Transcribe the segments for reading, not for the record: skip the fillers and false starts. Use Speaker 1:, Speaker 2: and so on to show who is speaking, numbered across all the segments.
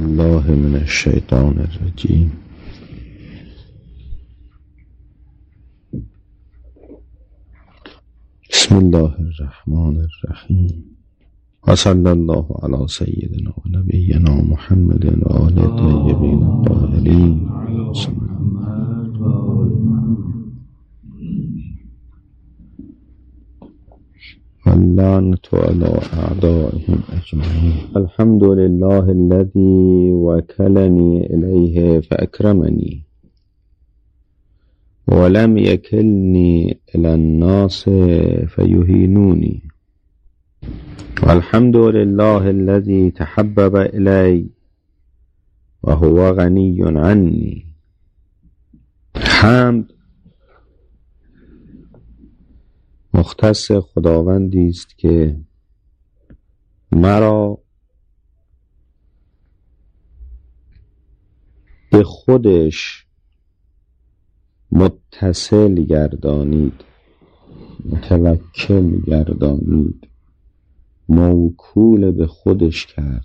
Speaker 1: الله من الشیطان الرجیم. بسم الله الرحمن الرحیم و صلی الله علی سیدنا و نبینا محمد و آل طیبین الطاهرین واللعنة على أعدائهم أجمعين. الحمد لله الذي وكلني إليه فأكرمني ولم يكلني إلى الناس فيهينوني. والحمد لله الذي تحبب إلي وهو غني عني. حمد مختص خداوندی است که مرا به خودش متصل گردانید، متوکل گردانید، موکول به خودش کرد.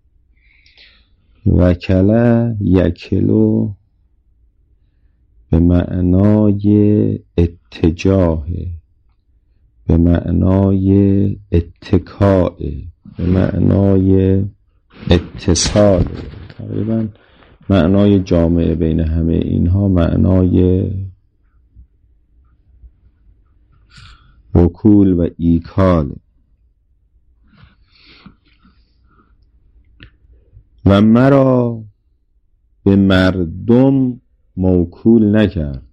Speaker 1: وکله یکلو به معنای اتجاه، به معنای اتکاء، به معنای اتصال. تقریبا معنای جامعه بین همه اینها معنای وکول و ایکال. و مرا به مردم موکول نکرد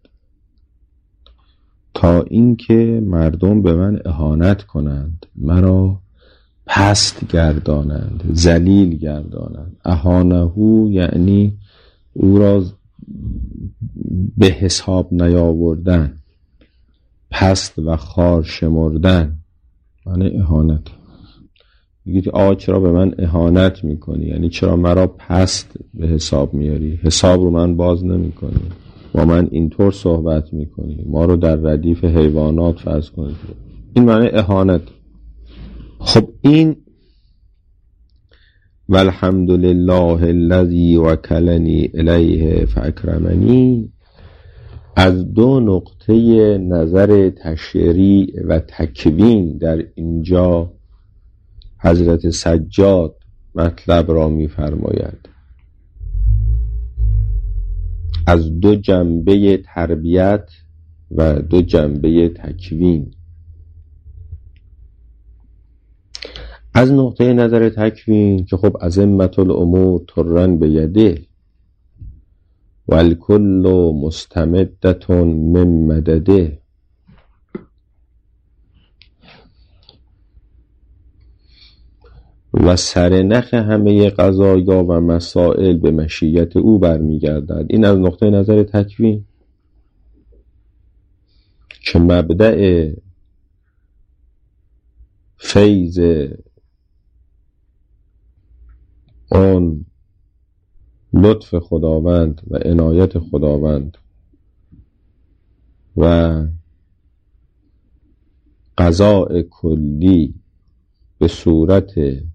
Speaker 1: تا اینکه مردم به من اهانت کنند، مرا پست گردانند، ذلیل گردانند. اهانهو یعنی او را به حساب نیاوردن، پست و خوار شمردن، یعنی اهانت. میگید آقا چرا به من اهانت میکنی؟ یعنی چرا مرا پست به حساب میاری؟ حساب رو من باز نمیکنی، با من اینطور صحبت میکنی، ما رو در ردیف حیوانات فرض کنید. این معنی اهانت. خب این والحمد لله الذی وکلنی الیه فاکرمنی از دو نقطه نظر تشریع و تکوین در اینجا حضرت سجاد مطلب را میفرماید. از دو جنبه تربیت و دو جنبه تکوین. از نقطه نظر تکوین که خب ازمة الامور ترن بیده و الکل مستمدة من مدده. و سرنخ همه قضایا و مسائل به مشیت او برمیگردد. این از نقطه نظر تکوین که مبدأ فیض اون لطف خداوند و عنایت خداوند و قضاء کلی به صورت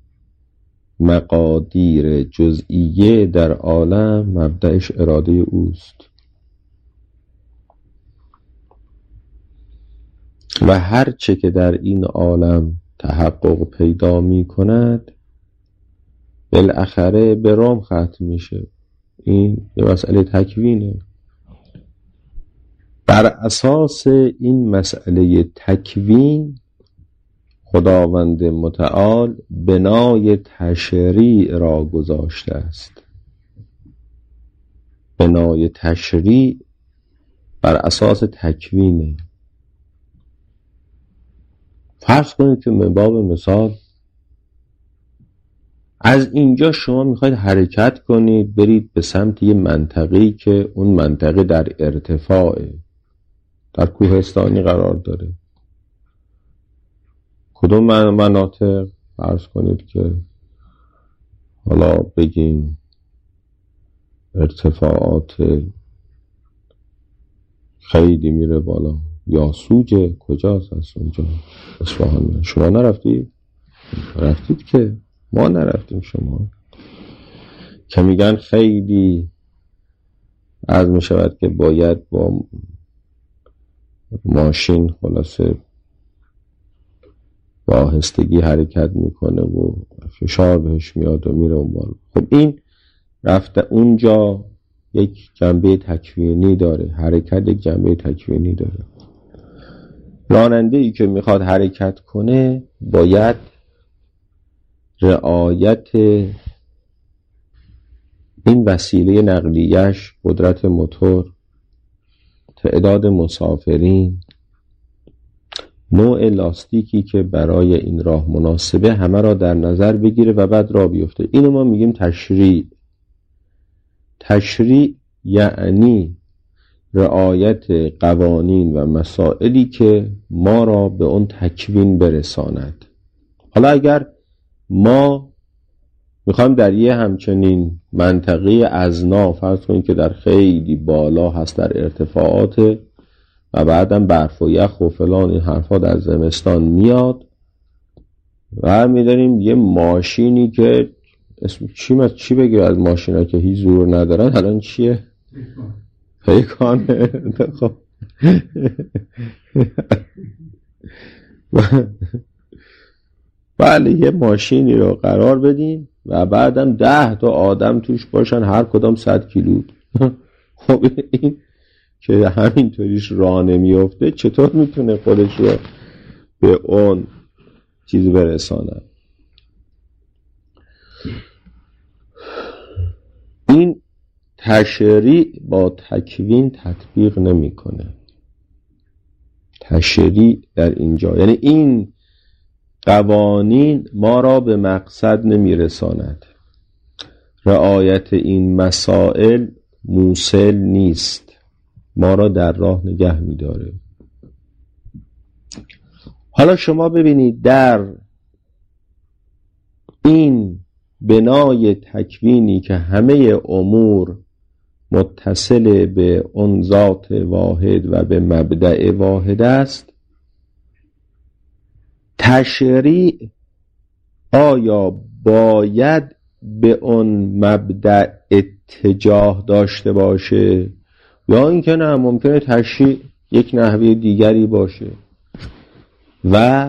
Speaker 1: مقادیر جزئیه در عالم مبدأش اراده اوست. و هر چه که در این عالم تحقق پیدا می کند بالاخره به رام ختم میشه. این یه مسئله تکوینه. بر اساس این مسئله تکوین خداوند متعال بنای تشریع را گذاشته است. بنای تشریع بر اساس تکوینه. فرض کنید که من باب مثال از اینجا شما میخواید حرکت کنید برید به سمت یه منطقه‌ای که اون منطقه در ارتفاعه، در کوهستانی قرار داره. کدوم مناطق؟ فرض کنید که حالا بگیم ارتفاعات خیلی میره بالا. یاسوج کجاست؟ هست اونجا اصفهان. شما نرفتید؟ رفتید که ما نرفتیم. شما که میگن خیلی عرض میشود که باید با ماشین خلاصه با آهستگی حرکت میکنه و فشار بهش میاد و میره اون بالا. خب این رفته اونجا یک جنبه تکوینی داره، حرکت یک جنبه تکوینی داره. راننده ای که میخواد حرکت کنه باید رعایت این وسیله نقلیه‌اش، قدرت موتور، تعداد مسافرین، نوع لاستیکی که برای این راه مناسبه همه را در نظر بگیره و بعد راه بیفته. اینو ما میگیم تشریع. تشریع یعنی رعایت قوانین و مسائلی که ما را به اون تکوین برساند. حالا اگر ما میخوایم در یه همچنین منطقه ازنا، فرض کنیم که در خیلی بالا هست، در ارتفاعات و بعدم برف و یخ و فلان این حرفا در زمستان میاد و میداریم یه ماشینی که اسم چی بگیر از ماشینا که هیچ زور ندارن، الان چیه؟ پیکانه. خب بله یه ماشینی رو قرار بدیم و بعدم 10 تا آدم توش باشن، هر کدام 100 کیلو. خب این که همینطوریش راه نمیفته چطور میتونه خودش رو به اون چیز برسانه؟ این تشریع با تکوین تطبیق نمیکنه. تشریع در اینجا یعنی این قوانین ما را به مقصد نمیرساند. رعایت این مسائل موصل نیست، ما را در راه نگه میداره. حالا شما ببینید در این بنای تکوینی که همه امور متصل به اون ذات واحد و به مبدأ واحد است، تشریع آیا باید به اون مبدأ اتجاه داشته باشه یا اینکه نه ممکنه تشریع یک نحوه دیگری باشه و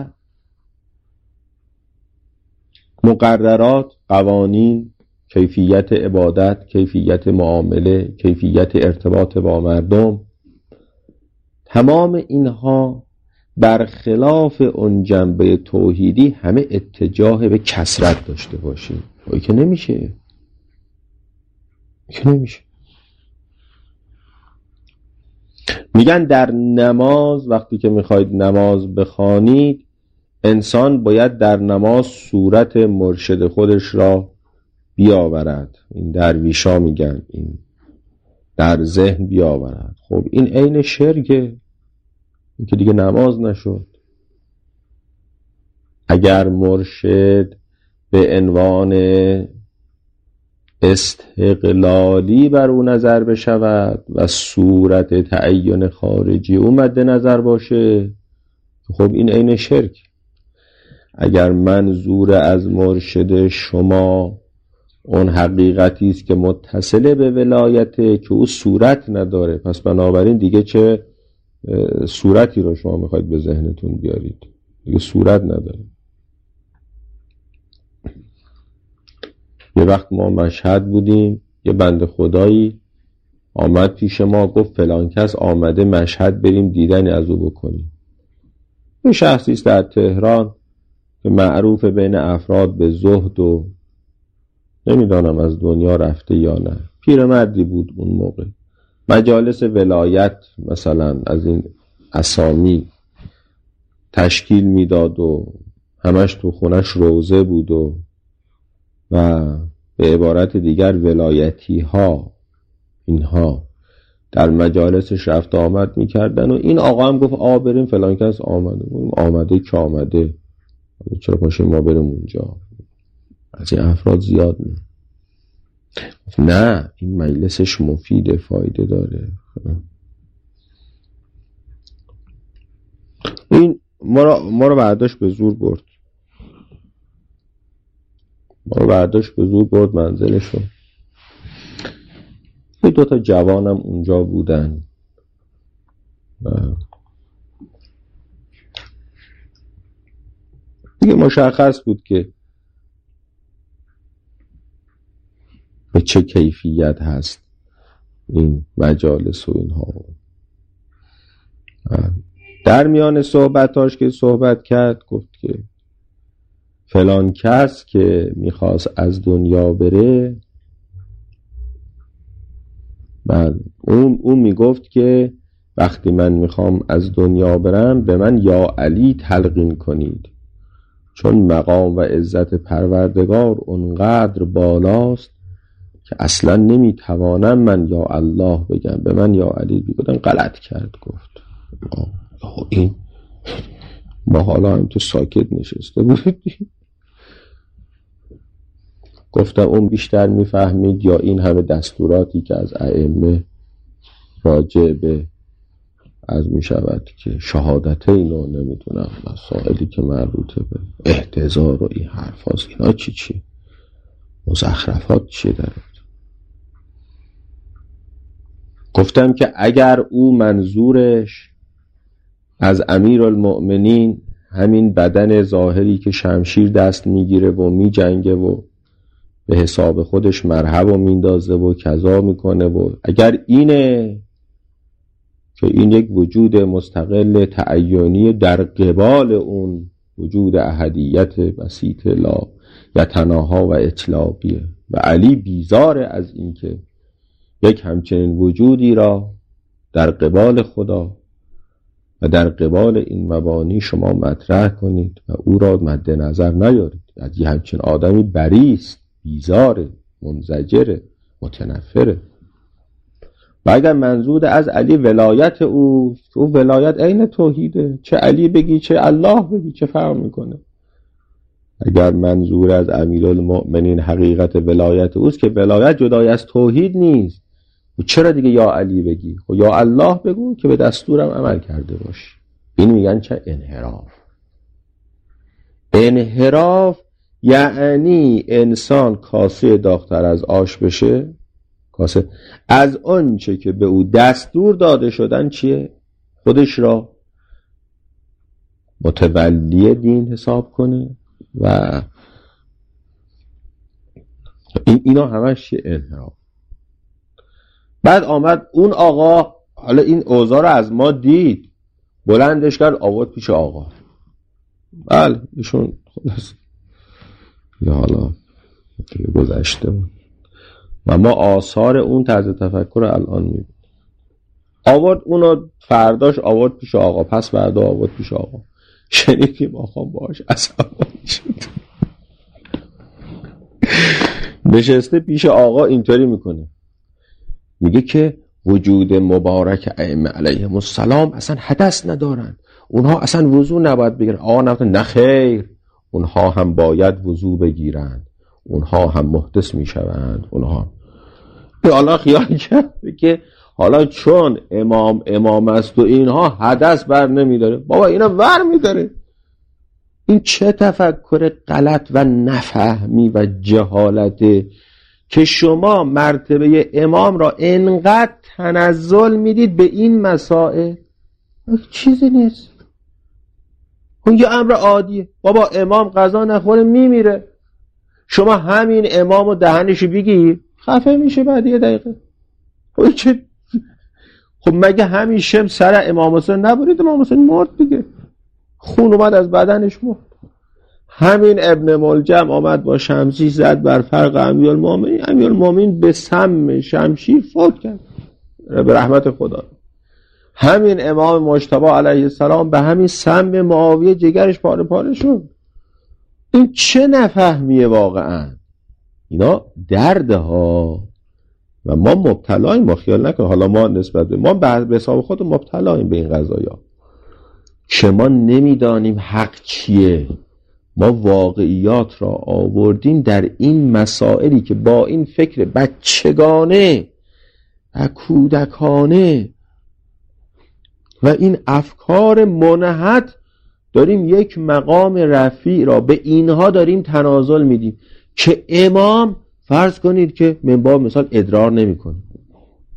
Speaker 1: مقررات، قوانین، کیفیت عبادت، کیفیت معامله، کیفیت ارتباط با مردم، تمام اینها برخلاف اون جنبه توحیدی همه اتجاه به کثرت داشته باشیم. این که نمیشه. میگن در نماز وقتی که میخواید نماز بخوانید، انسان باید در نماز صورت مرشد خودش را بیاورد. این درویشا میگن این در ذهن بیاورد. خب این عین شرکه، این که دیگه نماز نشد. اگر مرشد به عنوان استقلالی بر او نظر بشود و صورت تعین خارجی او مد نظر باشه، خب این عین شرک. اگر منظور از مرشد شما اون حقیقتی است که متصل به ولایته که او صورت نداره، پس بنابراین دیگه چه صورتی رو شما میخواید به ذهنتون بیارید؟ دیگه صورت نداره. یه وقت ما مشهد بودیم، یه بنده خدایی آمد پیش ما گفت فلان کس آمده مشهد بریم دیدنی از او بکنیم. این شخصی است در تهران که معروف بین افراد به زهد و نمیدانم از دنیا رفته یا نه. پیرمردی بود اون موقع. مجالس ولایت مثلا از این اسامی تشکیل میداد و همش تو خونش روزه بود و به عبارت دیگر ولایتی ها اینها در مجالسش رفت آمد میکردن و این آقا هم گفت بریم فلان کس آمده که آمده، چرا پاشیم ما بریم اونجا؟ از این افراد زیاد نه این مجلسش مفیده، فایده داره. این ما رو برداشت به زور برد منزلشو. دو تا جوانم اونجا بودن. دیگه مشخص بود که به چه کیفیت هست این مجالس و اینها. در میان صحبتاش که صحبت کرد گفت که فلان کس که میخواست از دنیا بره، بعد اون میگفت که وقتی من میخوام از دنیا برم به من یا علی تلقین کنید، چون مقام و عزت پروردگار اونقدر بالاست که اصلا نمیتوانم من یا الله بگم، به من یا علی بگم. غلط کرد. گفت این ما حالا هم تو ساکت نشسته بودیم. گفتم اون بیشتر میفهمید یا این همه دستوراتی که از ائمه راجع به از میشود که شهادتین و نمیدونم مسائلی که مربوطه به احتضار و این حرفاست، اینا چی مزخرفات چی داره. گفتم که اگر او منظورش از امیرالمؤمنین همین بدن ظاهری که شمشیر دست میگیره و میجنگه و به حساب خودش مرهب و میندازه و کذا میکنه و اگر اینه که این یک وجود مستقل تعینی در قبال اون وجود احدیت بسیط لا یتناها و اطلاقیه و علی بیزاره از این که یک همچنین وجودی را در قبال خدا و در قبال این مبانی شما مطرح کنید و او را مد نظر نیارید. از یه همچین آدمی بریست، بیزاره، منزجره، متنفره. و اگر منظور از علی ولایت او ولایت عین توحیده، چه علی بگی چه الله بگی چه فرق میکنه. اگر منظور از امیرالمؤمنین حقیقت ولایت اوست که ولایت جدای از توحید نیست، و چرا دیگه یا علی بگی؟ خب یا الله بگو که به دستورم عمل کرده باش. این میگن چه انحراف. انحراف یعنی انسان کاسه داغ‌تر از آش بشه، کاسه از آنچه که به او دستور داده شدن چیه؟ خودش را متولی دین حساب کنه و اینا همش چیه؟ انحراف. بعد آمد اون آقا، حالا این اوضاع رو از ما دید، بلندش کرد آورد پیش آقا. بله ایشون خلاص یا حالا گذشته بود و ما آثار اون طرز تفکر الان میبینیم. آورد اونو فرداش آورد پیش آقا، پس فردا آورد پیش آقا. شنیدیم آقا باش عصبانی شد. نشسته پیش آقا اینطوری میکنه، میگه که وجود مبارک ائمه علیهم السلام اصلا حدث ندارن، اونها اصلا وضو نباید بگیرن. آقا نه خیر، اونها هم باید وضو بگیرن، اونها هم محدث میشوند. اونها حالا خیال کرده که حالا چون امام است و اینها حدث بر نمیداره، بابا اینا ور میداره. این چه تفکر غلط و نفهمی و جهالته که شما مرتبه امام را انقدر تنزل میدید به این مسائل. چیزی نیست، اون یه امر عادیه. بابا امام غذا نخوره میمیره، شما همین امامو دهنش بگی خفه میشه بعد یه دقیقه. خب مگه همین شم سر امام حسین نبرید؟ امام حسین مرد دیگه، خون اومد از بدنش مرد. همین ابن ملجم آمد با شمشیر زد بر فرق امیرالمؤمنین، امیرالمؤمنین به سم شمشیر فوت کرد به رحمت خدا. همین امام مجتبی علیه السلام به همین سم معاویه جگرش پاره پاره شد. این چه نفهمیه واقعا؟ اینا درده ها و ما مبتلاییم. ما خیال نکن حالا ما نسبت به ما به حساب خود مبتلاییم به این قضایا که ما نمیدانیم حق چیه. ما واقعیات را آوردیم در این مسائلی که با این فکر بچگانه و کودکانه و این افکار منحت داریم یک مقام رفیع را به اینها داریم تنازل میدیم که امام فرض کنید که من باب مثال ادرار نمی کنه.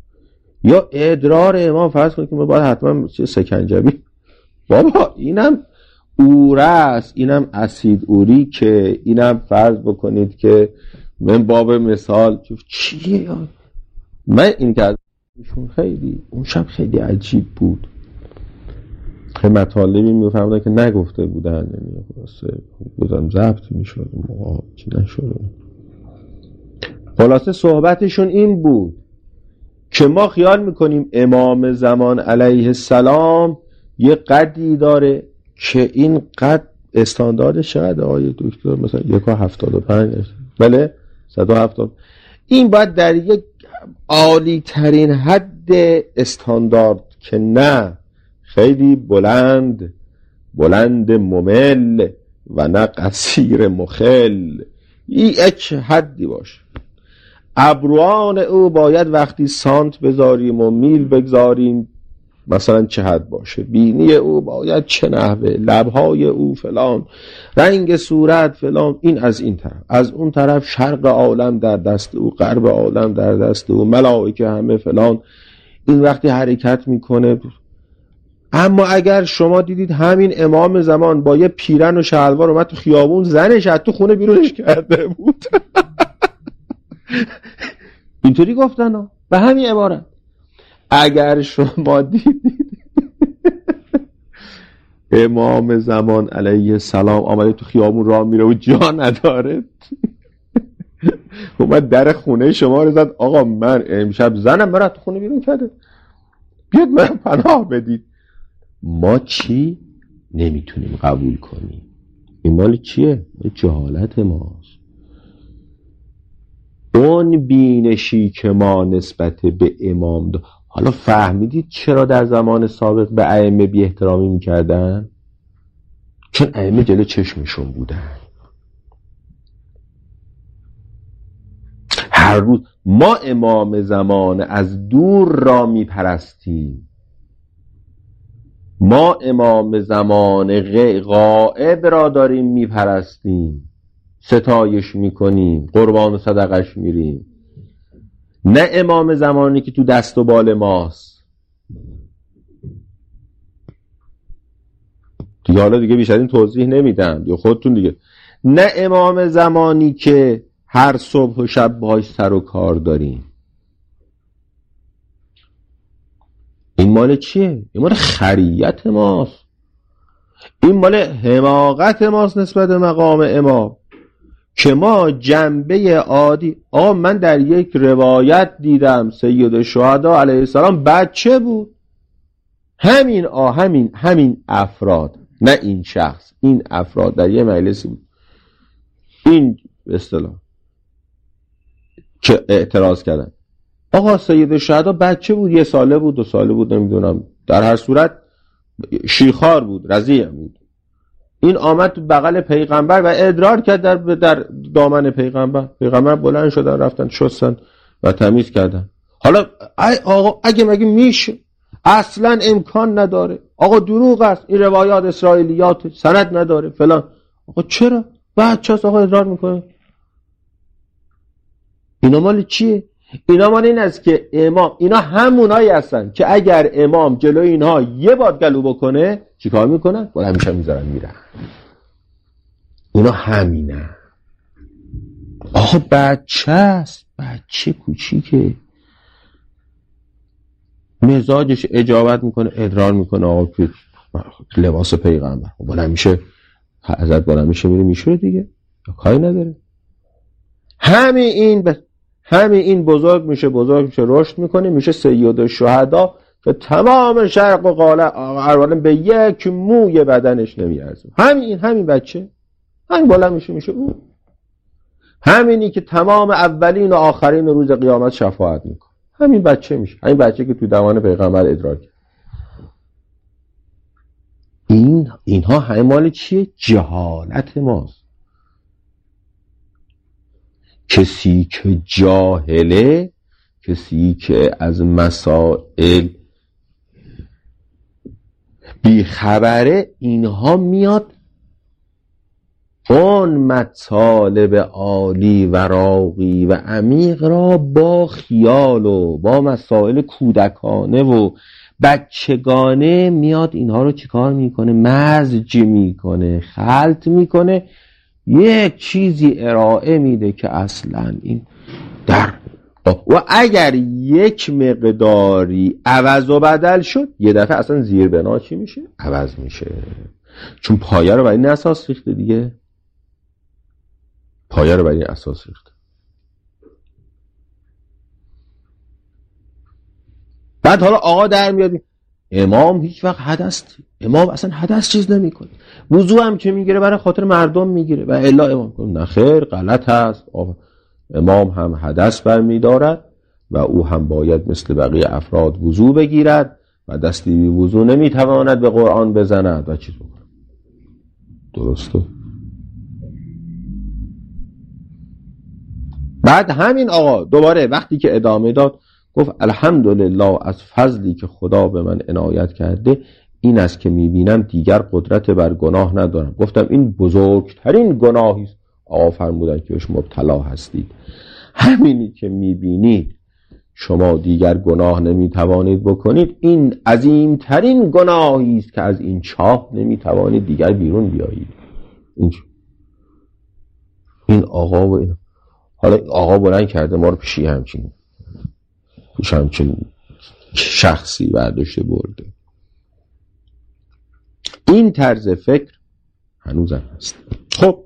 Speaker 1: یا ادرار امام، فرض کنید که ما باید حتما سکنجبی، بابا اینم اوره است، اینم اسید اوریکه، اینم فرض بکنید که من باب مثال چیه. من این که ازشون خیلی اون شب خیلی عجیب بود، خیلی مطالبی میفهمدن که نگفته بودن، یعنی بودن ضبط میشد چی نشد. خلاصه صحبتشون این بود که ما خیال میکنیم امام زمان علیه السلام یه قدی داره که این قد استانداردش چقدر آقای دکتر؟ مثلا 1.75، بله 170. این باید در یک عالی ترین حد استاندارد که نه خیلی بلند ممل و نه قصیر مخل، یک حدی باشه. ابروان او باید وقتی سانت بذاریم و میل بگذاریم مثلا چه حد باشه، بینی او باید چه نحوه، لبهای او فلان، رنگ صورت فلان. این از این طرف، از اون طرف شرق عالم در دست او، غرب عالم در دست او، ملائکه همه فلان. این وقتی حرکت میکنه. اما اگر شما دیدید همین امام زمان با یه پیرن و شلوار اومد تو خیابون، زنش از تو خونه بیرونش کرده بود. اینطوری گفتن ها، به همین عبارت. اگر شما دیدید امام زمان علیه السلام آمده تو خیابون راه میره و جا نداره، اومد در خونه شما رو زد، آقا من امشب زنم مرا تو خونه بیرون کرده، بیاد من پناه بدید. ما چی نمیتونیم قبول کنیم؟ این مال چیه؟ جهالت ماست. اون بینشی که ما نسبت به امام حالا فهمیدید چرا در زمان سابق به ائمه بی احترامی میکردن؟ چون ائمه جلو چشمشون بودن. هر روز ما امام زمان از دور را میپرستیم، ما امام زمان غائب را داریم میپرستیم، ستایش میکنیم، قربان و صدقش میریم، نه امام زمانی که تو دست و بال ماست. دیگه حالا دیگه بیشتر این توضیح نمیدم، یا خودتون دیگه. نه امام زمانی که هر صبح و شب باهاش سر و کار داریم. این مال چیه؟ این مال خریت ماست، این مال حماقت ماست نسبت به مقام امام، که ما جنبه عادی. من در یک روایت دیدم سید الشهدا علیه السلام بچه بود. همین افراد، نه این شخص، این افراد در یه مجلسی بود، این به اصطلاح که اعتراض کردن، آقا سید الشهدا بچه بود، 1 ساله بود، 2 ساله بود، نمیدونم، در هر صورت شیخار بود، رضیع بود. این آمد تو بغل پیغمبر و ادرار کرد در دامن پیغمبر بلند شدن، رفتن شستن و تمیز کردن. حالا آقا اگه مگه میشه؟ اصلا امکان نداره، آقا دروغ است، این روایات اسرائیلیات سند نداره فلان. آقا چرا؟ بچه هست آقا ادرار میکنه. اینا مال چیه؟ اینا مال این است که امام، اینا همونایی هستن که اگر امام جلوی اینها یه بار گلو بکنه چیکار میکنن؟ بالا همیشه میذارن میرن. اینا همینه. آقا بچه است، بچه کوچیکه، مزاجش اجابت میکنه، ادرار میکنه، آقا لباس پیغمبر بالا همیشه حضرت بالا همیشه میره میشه دیگه، کاری نداره. همین این بزرگ میشه رشد میکنه، میشه سید الشهدا که تمام شرق و عالم به یک موی بدنش نمیارزه. همین بچه همین بالا میشه او، همینی که تمام اولین و آخرین روز قیامت شفاعت میکنه. همین بچه میشه، همین بچه که تو دمان پیغمبر ادرار کرد. اینها همه مال چیه؟ جهالت ماست. کسی که جاهله، کسی که از مسائل بیخبره، اینها میاد اون مطالب عالی و راقی و عمیق را با خیال و با مسائل کودکانه و بچگانه میاد اینها رو چیکار میکنه؟ مزج میکنه، خلط میکنه، یک چیزی ارائه میده که اصلا این در و اگر یک مقداری عوض و بدل شد یه دفعه اصلا زیر بنا چی میشه؟ عوض میشه. چون پایه رو بر این اساس ریخته دیگه، پایه رو بر این اساس ریخته. بعد حالا آقا در میاد امام هیچ وقت حدث، امام اصلا حدث چیز نمی کنه، وضو هم که میگیره برای خاطر مردم میگیره و الا امام کنه. نه خیر، غلط هست. امام هم حدث برمیدارد و او هم باید مثل بقیه افراد وضو بگیرد و دستی بی وضو نمیتواند به قرآن بزند و چیز بکنه. درسته؟ بعد همین آقا دوباره وقتی که ادامه داد گفت الحمدلله از فضلی که خدا به من عنایت کرده این است که میبینم دیگر قدرت بر گناه ندارم. گفتم این بزرگترین گناهی است. آقا فرمودن که بهش مبتلا هستید. همینی که میبینید شما دیگر گناه نمیتوانید بکنید، این عظیمترین گناهی است که از این چاه نمیتوانید دیگر بیرون بیایید. این آقا و این حالا آقا بلند کرده ما رو پیش همچین شخصی برداشته برده. این طرز فکر هنوزم هست. خب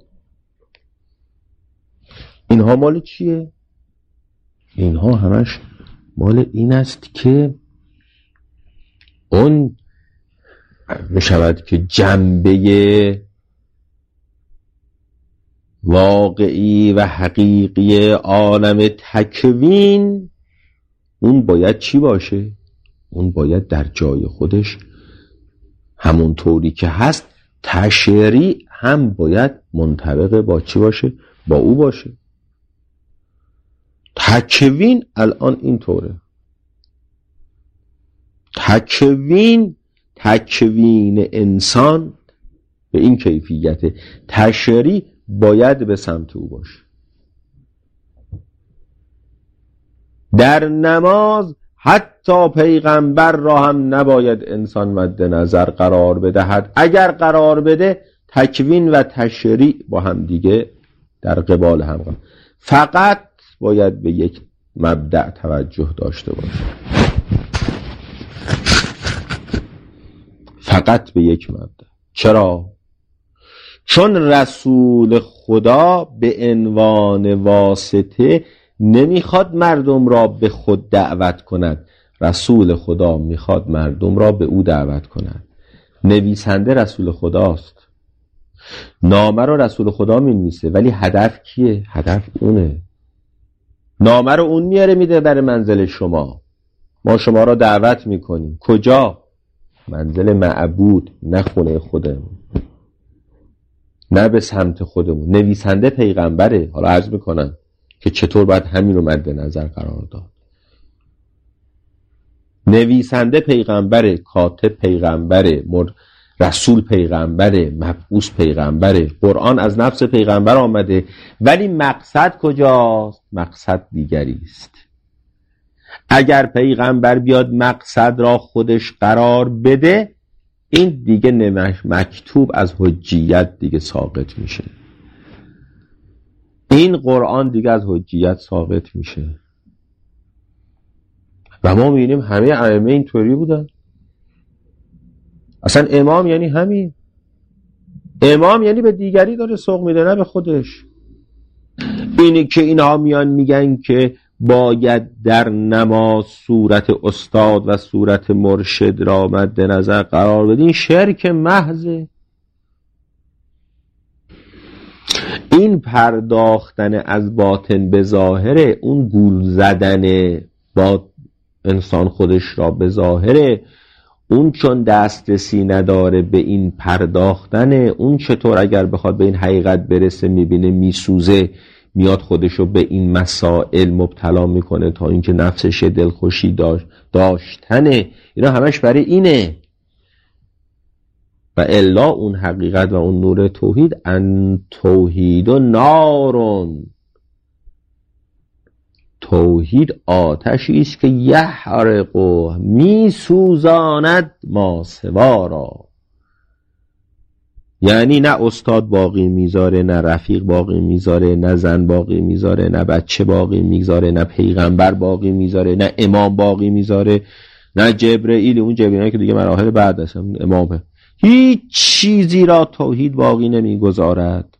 Speaker 1: اینها مال چیه؟ اینها همش مال این است که اون میشود که جنبه واقعی و حقیقی عالم تکوین اون باید چی باشه؟ اون باید در جای خودش همون طوری که هست. تشریع هم باید منطبق با چی باشه؟ با او باشه. تکوین الان این طوره. تکوین انسان به این کیفیت، تشریع باید به سمت او باشه. در نماز حتی پیغمبر را هم نباید انسان مد نظر قرار بدهد. اگر قرار بده تکوین و تشریع با هم دیگه در قبال هم قرار. فقط باید به یک مبدأ توجه داشته باشه. فقط به یک مبدأ. چرا؟ چون رسول خدا به عنوان واسطه نمیخواد مردم را به خود دعوت کند. رسول خدا میخواد مردم را به او دعوت کند. نویسنده رسول خداست. نامه رو رسول خدا مینویسه ولی هدف کیه؟ هدف اونه. نامه رو اون میاره میده برای منزل شما. ما شما را دعوت میکنیم. کجا؟ منزل معبود، نه خونه خودمون، نه به سمت خودمون. نویسنده پیغمبره. حالا عرض میکنم که چطور باید همین رو مد نظر قرار داد. نویسنده پیغمبره، کاتب پیغمبره، رسول پیغمبره، مبعوث پیغمبره. قرآن از نفس پیغمبر آمده ولی مقصد کجاست؟ مقصد دیگری است. اگر پیغمبر بیاد مقصد را خودش قرار بده این دیگه مکتوب از حجیت دیگه ساقط میشه. این قرآن دیگه از حجیت ساقط میشه. و ما میبینیم همه ائمه اینطوری بودن. اصلا امام یعنی همین. امام یعنی به دیگری داره سوق میده، نه به خودش. اینی که اینها میان میگن که باید در نماز صورت استاد و صورت مرشد را مد نظر قرار بدین، شرک محضه. این پرداختن از باطن به ظاهره، اون گول زدن با انسان خودش را به ظاهره، اون چون دسترسی نداره به این پرداختن، اون چطور اگر بخواد به این حقیقت برسه میبینه میسوزه، میاد خودشو به این مسائل مبتلا میکنه تا اینکه نفسش دلخوشی داشتنه. اینا همش برای اینه. و الا اون حقیقت و اون نور توحید، ان توحید و نارون، توحید آتشی است که یحرق و می سوزاند ما سوا را. یعنی نه استاد باقی میذاره، نه رفیق باقی میذاره، نه زن باقی میذاره، نه بچه باقی میذاره، نه پیغمبر باقی میذاره، نه امام باقی میذاره، نه جبرئیل، اون جبرئیل که دیگه مراحل بعد هست، امامه. هیچ چیزی را توحید باقی نمیگذارد.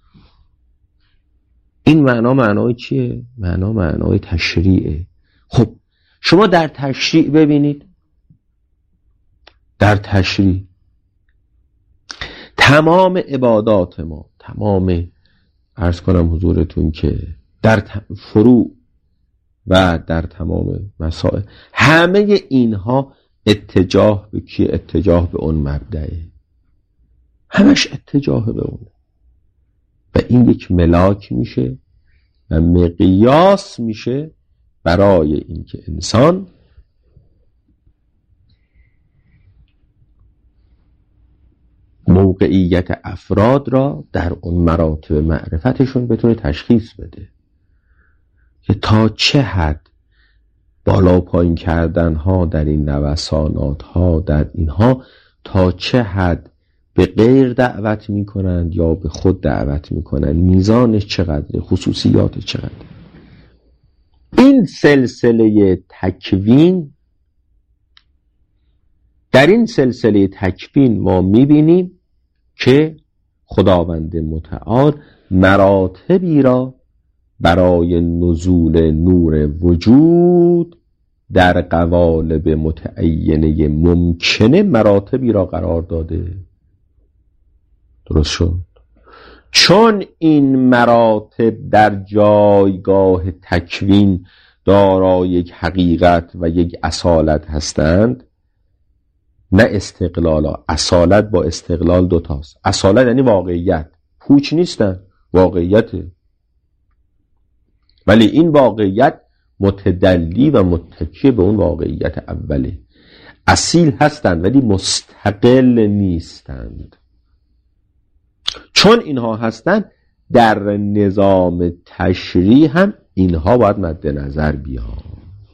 Speaker 1: این معنا معنای چیه؟ معنای تشریعه. خب شما در تشریع ببینید، در تشریع تمام عبادات ما، تمام عرض کنم حضورتون که در فروع و در تمام مسائل، همه اینها اتجاه به کی؟ اتجاه به اون مبدأه، همش اتجاه به اونه و این یک ملاک میشه و مقیاس میشه برای اینکه انسان موقعیت افراد را در اون مراتب معرفتشون بتونه تشخیص بده که تا چه حد بالا پایین کردن ها در این نوسانات ها، در اینها تا چه حد به غیر دعوت میکنند یا به خود دعوت میکنند، میزانش چقدره، خصوصیات چقدر. این سلسله تکوین، در این سلسله تکوین ما میبینیم که خداوند متعال مراتبی را برای نزول نور وجود در قوالب متعینه ممکنه مراتبی را قرار داده. درست شد؟ چون این مراتب در جایگاه تکوین دارای یک حقیقت و یک اصالت هستند، نه استقلال. اصالت با استقلال دوتاست. اصالت یعنی واقعیت، پوچ نیستن، واقعیته، ولی این واقعیت متدلی و متکی به اون واقعیت اوله. اصیل هستند ولی مستقل نیستند. چون اینها هستند در نظام تشریع هم اینها باید مد نظر بیان.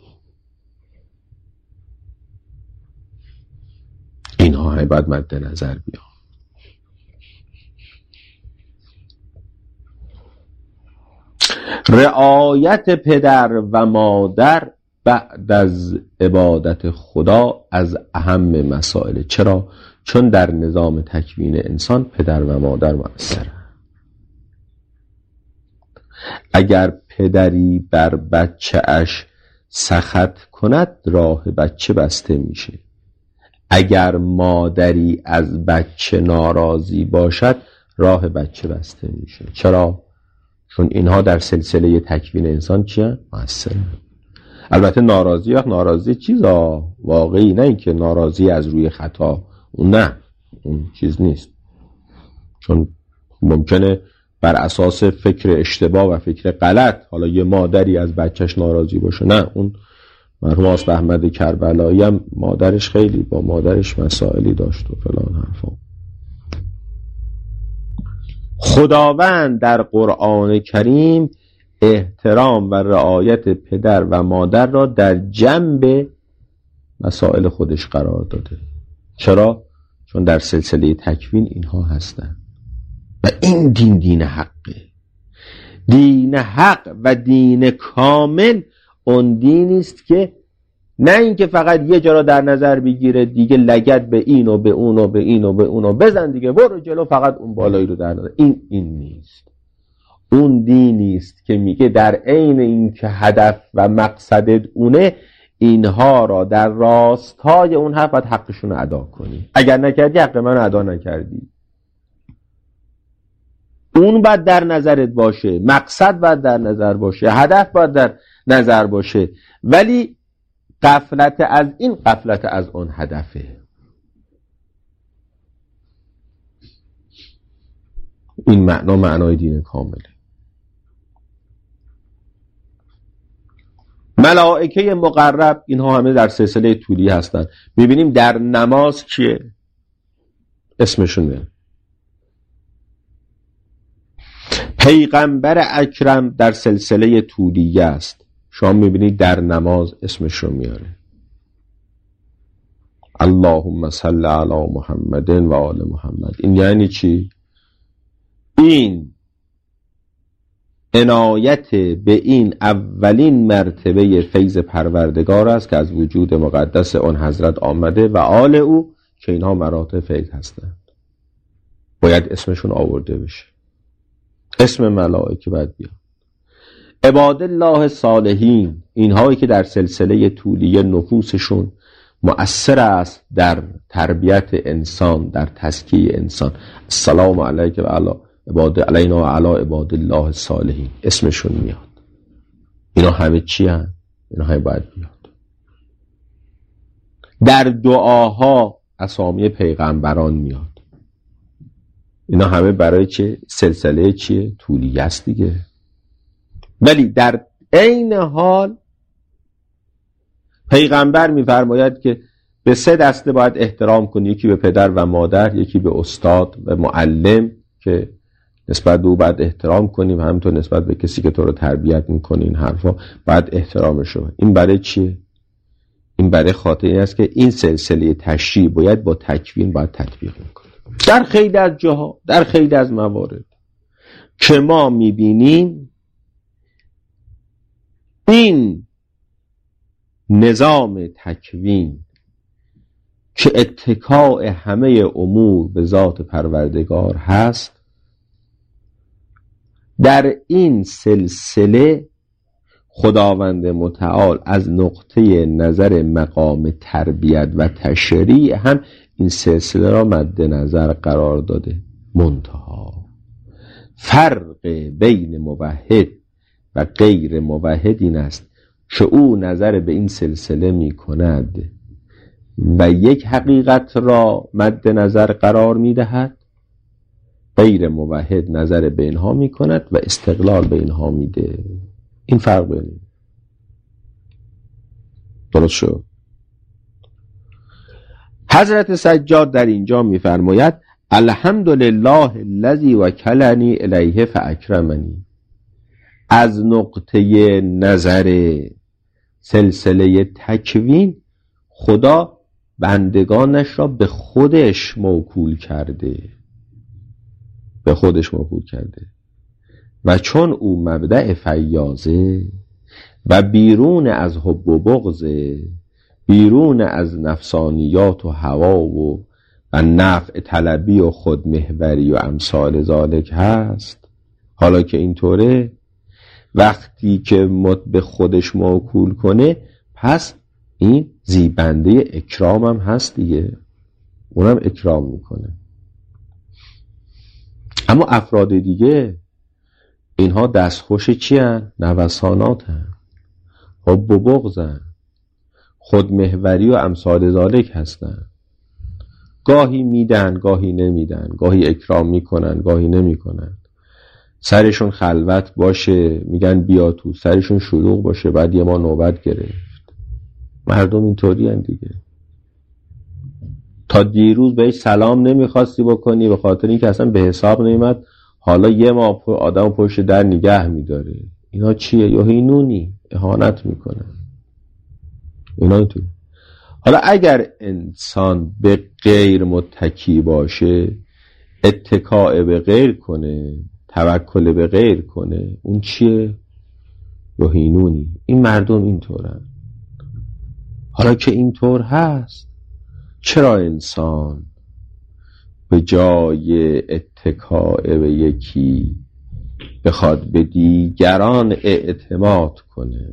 Speaker 1: اینها هم باید مد نظر بیان. رعایت پدر و مادر بعد از عبادت خدا از اهم مسائل. چرا؟ چون در نظام تکوین انسان پدر و مادر مؤثرند. اگر پدری بر بچه اش سخط کند راه بچه بسته میشه. اگر مادری از بچه ناراضی باشد راه بچه بسته میشه. چرا؟ چون اینها در سلسله تکوین انسان چیه؟ مؤثرن. البته ناراضی وقت ناراضی چیزا واقعی، نه اینکه ناراضی از روی خطا، اون نه، اون چیز نیست. چون ممکنه بر اساس فکر اشتباه و فکر غلط حالا یه مادری از بچهش ناراضی باشه، نه. اون مرحوم آست احمد کربلایی هم مادرش خیلی با مادرش مسائلی داشت و فلان حرفا. خداوند در قرآن کریم احترام و رعایت پدر و مادر را در جنب مسائل خودش قرار داده. چرا؟ چون در سلسله تکوین اینها هستند و این دین حقه. دین حق و دین کامل اون دینی است که نه اینکه فقط یه جا را در نظر بگیره دیگه لگد به این و به اون و به این و به اون و بزن دیگه برو جلو فقط اون بالایی رو در نظر. این نیست. اون دینی است که میگه در عین این که هدف و مقصدت اونه، اینها را در راستای اون حقشون رو ادا کنی. اگر نکردی حق من ادا نکردی. اون باید در نظرت باشه، مقصد باید در نظر باشه، هدف باید در نظر باشه، ولی غفلت از این غفلت از اون هدفه. این معنای دین کامله. ملائکه مقرب اینها همه در سلسله طولی هستند. میبینیم در نماز چیه؟ اسمشونه. پیغمبر اکرم در سلسله طولیه است، شما میبینید در نماز اسمش رو میاره، اللهم صل علی محمد و آل محمد. این یعنی چی؟ این عنایت به این اولین مرتبه فیض پروردگار است که از وجود مقدس اون حضرت آمده و آل او که اینها مراتب فیض هستند، باید اسمشون آورده بشه. اسم ملائکه باید بیاد. عباد الله صالحین، اینهایی که در سلسله طولیه نفوسشون مؤثر است در تربیت انسان، در تزکیه انسان، السلام علیک و علینا و علی عباد الله الصالحین، اسمشون میاد. اینا همه چی هست؟ اینا همه باید بیاد. در دعاها اسامی پیغمبران میاد. اینا همه برای چه؟ سلسله چیه؟ طولیه است دیگه. ولی در عین حال پیغمبر میفرماید که به 3 دسته باید احترام کنی، یکی به پدر و مادر، یکی به استاد و معلم که نسبت به او باید احترام کنیم، همینطور نسبت به کسی که تو رو تربیت میکنه. این حرفا باید احترامش رو. این برای چیه؟ این برای خاطر این است که این سلسله تشریع باید با تکوین باید تطبیق میکنه. در خیلی از جاها، در خیلی از موارد که ما میبینیم این نظام تکوین که اتکاء همه امور به ذات پروردگار هست، در این سلسله خداوند متعال از نقطه نظر مقام تربیت و تشریع هم این سلسله را مد نظر قرار داده. منتها فرق بین موحد و غیر موحد این است که او نظر به این سلسله می کند و یک حقیقت را مد نظر قرار می دهد، غیر موحد نظر به اینها می کند و استقلال به اینها می ده. این فرق بینیم. درست شد؟ حضرت سجاد در اینجا می فرماید الحمدلله الذی وکلنی الیه فاکرمنی. از نقطه نظر سلسله تکوین خدا بندگانش را به خودش موکول کرده، به خودش موکول کرده و چون او مبدأ فیاضه و بیرون از حب و بغضه، بیرون از نفسانیات و هوا و نفع طلبی و خودمحوری و امثال ذالک هست، حالا که اینطوره، وقتی که به خودش موکول کنه پس این زیبنده اکرام هم هست دیگه، اونم اکرام میکنه. اما افراد دیگه اینها دستخوش چی هن؟ نوسانات هن، حب و بغض هن، خودمحوری و امثال ذالک هستن. گاهی میدن، گاهی نمیدن، گاهی اکرام میکنن، گاهی نمیکنن. سرشون خلوت باشه میگن بیا تو، سرشون شلوغ باشه بعد یه ما نوبت گرفت. مردم اینطوری هن دیگه. تا دیروز بهش سلام نمیخواستی بکنی به خاطر اینکه اصلا به حساب نمیمد، حالا یه ما آدم پشت در نگه میداره. اینا چیه؟ یوهینونی، اهانت میکنن. اینا اینطوری. حالا اگر انسان به غیر متکی باشه، اتکاء به غیر کنه، توکل به غیر کنه، اون چیه؟ یوهینونی. این مردم اینطورن. حالا که اینطور هست، چرا انسان به جای اتکاء به یکی بخواد به دیگران اعتماد کنه؟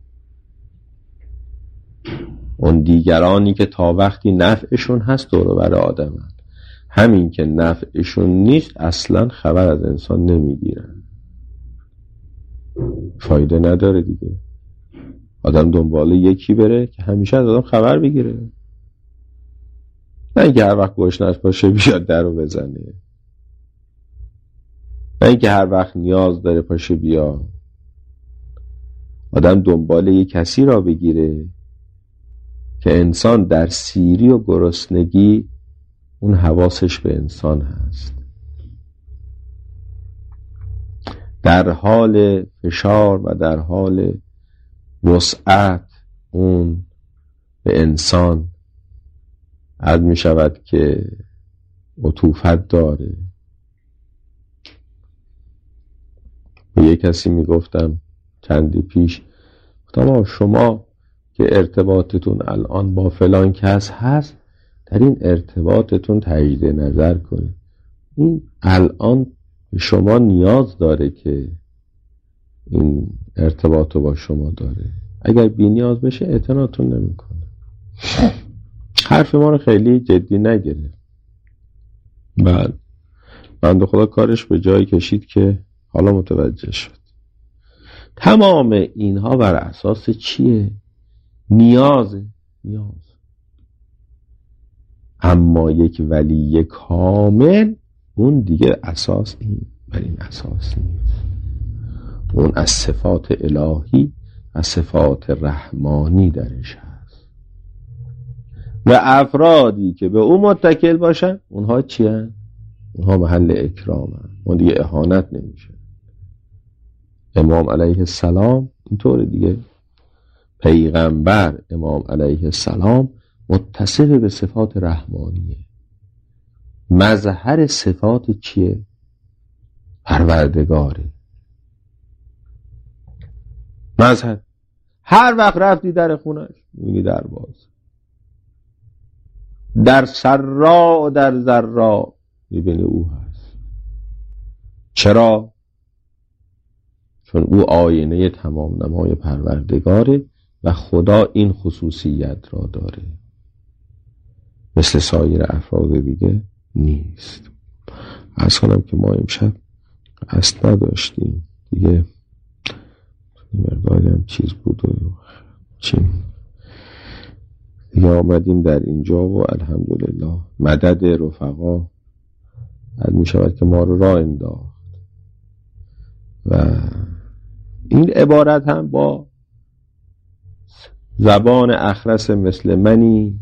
Speaker 1: اون دیگرانی که تا وقتی نفعشون هست دور و بر آدم هست. همین که نفعشون نیست اصلا خبر از انسان نمیگیرن. فایده نداره دیگه. آدم دنبال یکی بره که همیشه از آدم خبر بگیره، نه اینکه هر وقت گشنش باشه بیاد در رو بزنه، نه اینکه هر وقت نیاز داره پاشه بیا. آدم دنبال یک کسی را بگیره که انسان در سیری و گرسنگی اون حواسش به انسان هست، در حال فشار و در حال وسعت اون به انسان عرض می شود که عطوفت داره. به یک کسی می گفتم چندی پیش، گفتم شما که ارتباطتون الان با فلان کس هست، در این ارتباطتون تجدید نظر کنید. این الان به شما نیاز داره که این ارتباط با شما داره. اگر بی نیاز بشه اعتناتون نمی کنه. حرف ما رو خیلی جدی نگیره. بعد بنده خدا کارش به جایی کشید که حالا متوجه شد. تمام اینها بر اساس چیه؟ نیاز. اما یک ولی کامل اون دیگه اساس بر این اساس نیست. اون از صفات الهی و صفات رحمانی درش هست و افرادی که به اون متکل باشن اونها چی هن؟ اونها محل اکرام هن. اون دیگه اهانت نمیشه. امام علیه السلام اینطور دیگه، پیغمبر امام علیه السلام متصف به صفات رحمانیه. مظهر صفات چیه؟ پروردگاره. مظهر هر وقت رفتی در خونش میبینی در باز، در سرا و در ضرا میبینی او هست. چرا؟ چون او آینه تمام نمای پروردگاره و خدا این خصوصیت را داره، مثل سایر افراد دیگه نیست. عرض کنم که ما امشب اصل نداشتیم دیگه، مقداری هم چیز بود و چیم دیگه آمدیم در اینجا و الحمدلله مدد رفقا حد می شود که ما رو راه انداخت و این عبارت هم با زبان اخرس مثل منی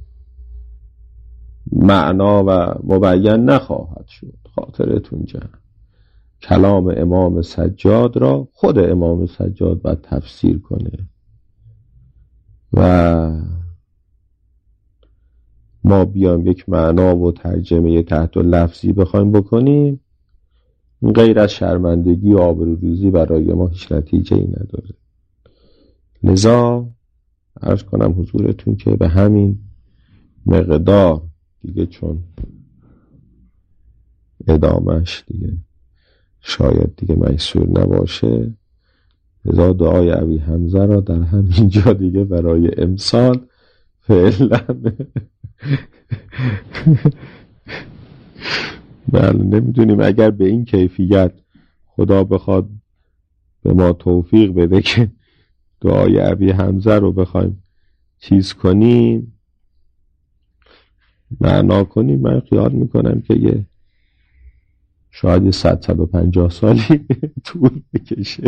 Speaker 1: معنا و مبین نخواهد شد. خاطرتون جمع. کلام امام سجاد را خود امام سجاد باید تفسیر کنه و ما بیام یک معنا و ترجمه تحت لفظی بخوایم بکنیم، غیر از شرمندگی و آبروریزی برای ما هیچ نتیجه ای نداره. لذا عرض کنم حضورتون که به همین مقدار دیگه، چون ادامش دیگه شاید دیگه میسور نباشه، لذا دعای ابی حمزه را در همین جا دیگه برای امسال فعلا بله نمیدونیم اگر به این کیفیت خدا بخواد به ما توفیق بده که دعای ابی حمزه رو بخوایم چیز کنیم معنا کنیم، من خیال میکنم که یه شاید 100-150 سالی طول بکشه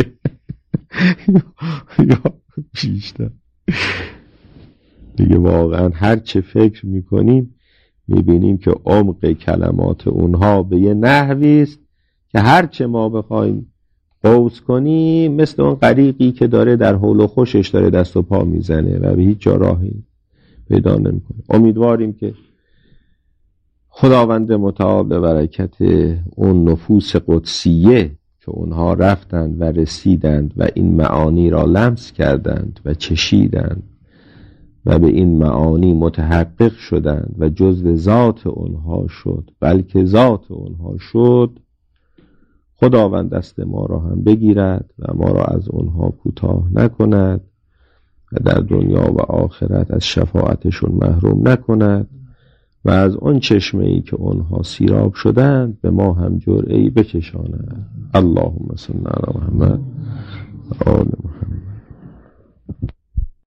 Speaker 1: یا بیشتر دیگه. واقعا هر چه فکر میکنیم میبینیم که عمق کلمات اونها به یه نحوی است که هر چه ما بخوایم قوس کنیم مثل اون غریقی که داره در حول و خوشش داره دست و پا میزنه و به هیچ جا راهی پیدا نمیکنه. امیدواریم که خداوند متعال به برکت اون نفوس قدسیه که اونها رفتند و رسیدند و این معانی را لمس کردند و چشیدند و به این معانی متحقق شدند و جزو ذات اونها شد، بلکه ذات اونها شد، خداوند دست ما را هم بگیرد و ما را از اونها کوتاه نکند و در دنیا و آخرت از شفاعتشون محروم نکند و از اون چشمه ای که اونها سیراب شدند به ما هم جرعه‌ای بچشاند. اللهم صل علی محمد و آل محمد.